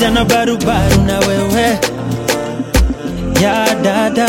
kijana barubaru na wewe ya dada.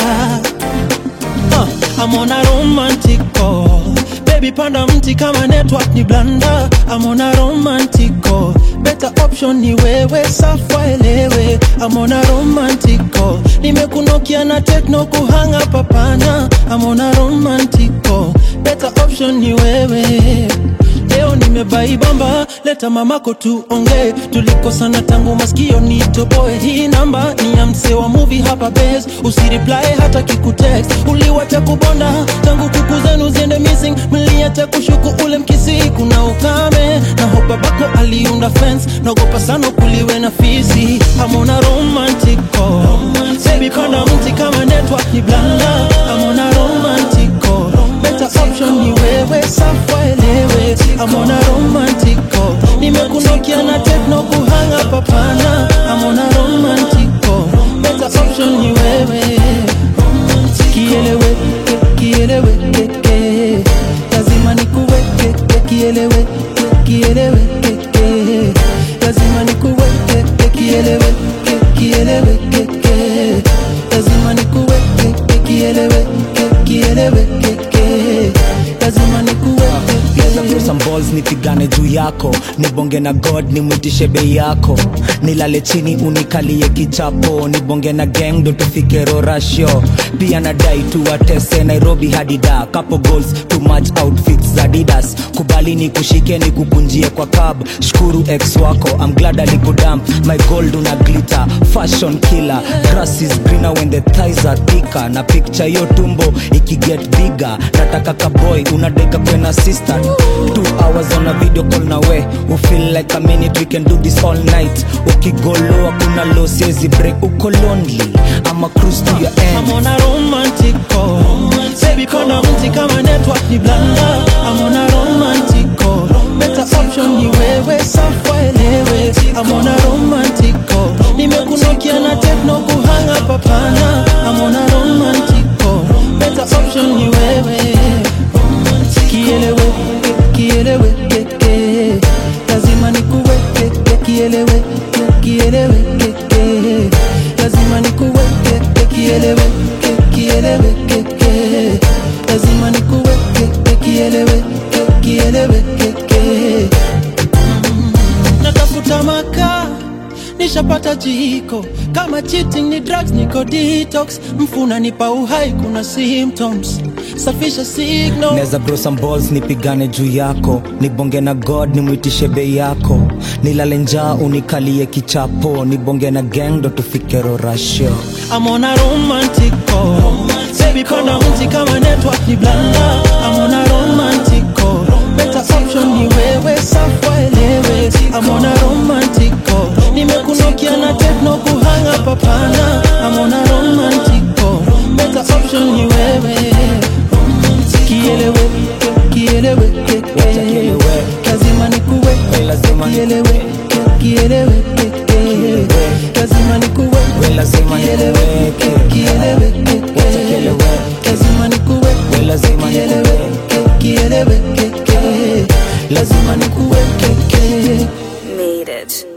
I'm on a romantic call. Baby panda mti kama network ni blanda. I'm on a romantic call. Better option ni wewe safwa elewe. I'm on a romantic call. Nimekunokia na techno kuhanga papana. I'm on a romantic call. Better option ni wewe. Leo nimebai bamba, leta mamako tuonge. Tulikosana tangu masikio nitoboe. Hii namba ni ya msee wa movie hapa base. Usireply hata kikutext. Uliwacha kubonda tangu kuku zenu ziende missing. Mliacha kushuku ule mkisi kuna ukame. Na hopa bako aliunda fence. Nagopa sana kuliwe na fisi. I'm on a romantic call. Baby panda mti kama network ni blanda. I'm on a romantic call. Better option ni wewe safwa elewe. I'm on a romantic call. Nimekunokia na techno kuhanga papana. I'm on a romantic call. Better option ni wewe. Kielewe, kielewe, keke. Lazima nikuweke, kielewe, kielewe, keke. Lazima nikuweke, kielewe, kielewe, keke. Lazima nikuweke, kielewe, kielewe, keke. Lazima nikuweke. Throw some balls nipigane juu yako. Nibonge na God nimwitishe bei yako. Nilale chini unikalie kichapo. Nibonge na gang ndo tufike Rorasho. Pia nadai tuwatese Nairobi hadi da. Couple goals too much outfits za Adidas. Kubali nikushike nikukunjie kwa cab. Shukuru ex wako I'm glad alikudump. My gold una glitter fashion killer. Grass is greener when the thighs are thicker. Na picture yo tumbo iki get bigger. Nataka ka boy unadeka kwena sister. 2 hours on a video call na we. We feel like a minute we can do this all night. Ukigolo kuna low says break. Uko lonely I'ma cruise to your end. I'm on a romantic call. Baby kona mti kama network ni blanda. I'm on a romantic call. Better option ni wewe safwa elewe. I'm on a romantic call. Nimekunokia na techno kuhanga papana. I'm on a romantic call. Better option ni wewe. Kielewe, kielewe, keke. Lazima nikuweke, kielewe, kielewe, keke. Lazima nikuweke, kielewe, kielewe, keke. Lazima nikuweke, kielewe, kielewe, keke. Natafuta maka, nishapata jiko. Kama cheating ni drugs niko detox. Mfuna nipa uhai kuna symptoms. Safisha signal. Neza grow some balls nipigane juu yako. Nibonge na God nimwitishe bei yako. Nilale njaa unikalie kichapo. Nibonge na gang ndo tufike Rorasho. I'm on a romantic call. Baby panda mti kama network ni blanda. I'm on a romantic call. Better option ni wewe safwa elewe. I'm on a romantic call. Nimekunokia na techno kuhanga papana. I'm on a romantic call. Better option ni wewe. Kielewe, kielewe, keke. Lazima nikuweke, kielewe, kielewe, keke. Lazima nikuweke, kielewe, kielewe, keke. Lazima nikuweke, kielewe, kielewe, keke. Lazima nikuweke. Made it.